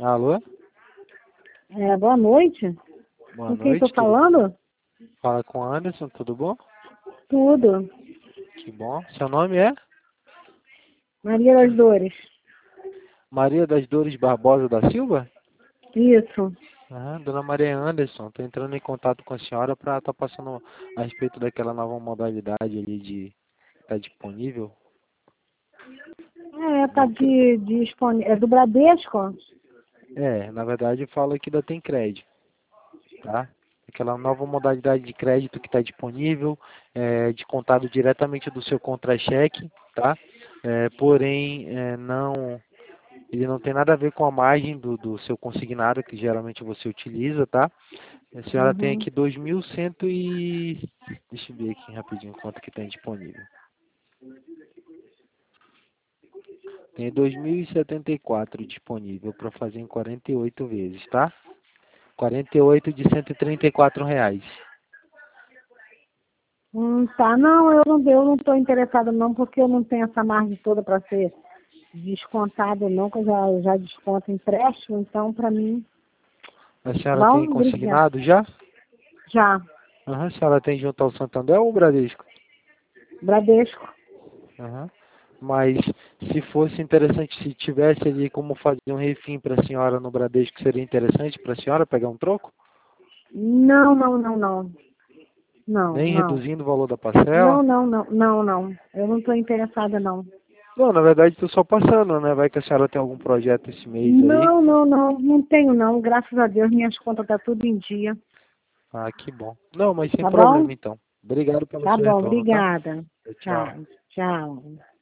Alô? Boa noite. Boa Com quem noite, estou falando? Fala com o Anderson, tudo bom? Tudo. Que bom. Seu nome é? Maria das Dores. Maria das Dores Barbosa da Silva? Isso. Dona Maria Anderson, estou entrando em contato com a senhora para estar passando a respeito daquela nova modalidade ali de tá disponível. Tá disponível. É do Bradesco? Na verdade fala aqui da Tem Crédito, tá? Aquela nova modalidade de crédito que está disponível, descontado diretamente do seu contra-cheque, tá? Porém, ele não tem nada a ver com a margem do seu consignado, que geralmente você utiliza, tá? A senhora tem Uhum. aqui 2.100 e... Deixa eu ver aqui rapidinho quanto que tem disponível. Tem 2.074 disponível para fazer em 48 vezes, tá? 48 de R$ 134. Tá. Não, eu não estou interessada não, porque eu não tenho essa margem toda para ser descontado não, que eu já desconto empréstimo, então para mim, A tá senhora tem bom? Obrigada. consignado já? Já. A senhora tem junto ao Santander ou Bradesco? Bradesco. Aham. Mas se fosse interessante, se tivesse ali como fazer um refim para a senhora no Bradesco, seria interessante para a senhora pegar um troco? Não, não, não, não. Não, Nem não. reduzindo o valor da parcela? Não, não, não, não, não. Eu não estou interessada não. Não, na verdade estou só passando, né? Vai que a senhora tem algum projeto esse mês aí. Não, não, não, não tenho não. Graças a Deus minhas contas tá tudo em dia. Ah, que bom. Não, mas sem Tá bom? problema então. Obrigado pelo Tá seu bom, retorno, tá? obrigada. Tchau. Tchau, tchau.